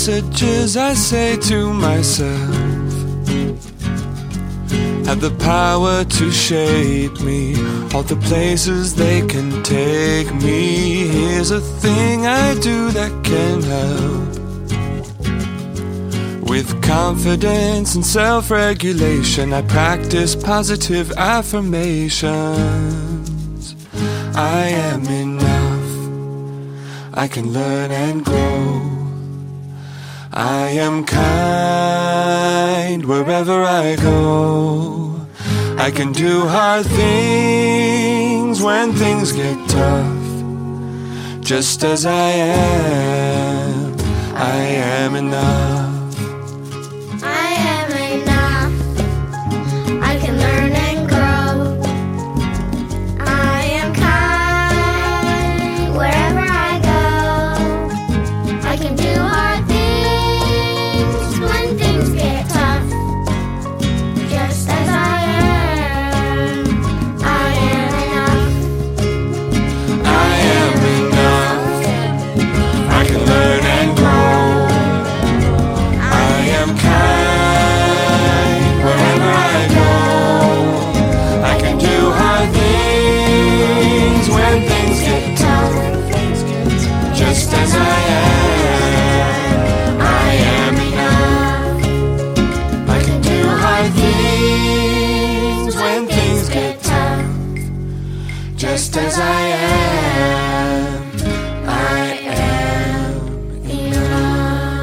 messages I say to myself have the power to shape me, all the places they can take me. Here's a thing I do that can help. With confidence and self-regulation, I practice positive affirmations. I am enough. I can learn and grow. I am kind wherever I go. I can do hard things when things get tough. Just as I am enough. Just as I am enough. I can do hard things when things get tough. Just as I am enough.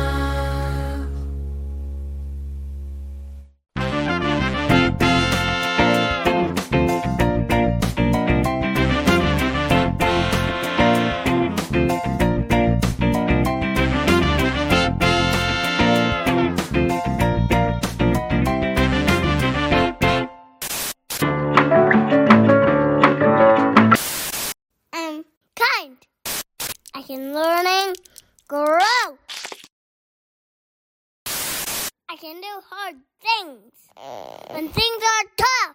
I can learn and grow. I can do hard things when things are tough.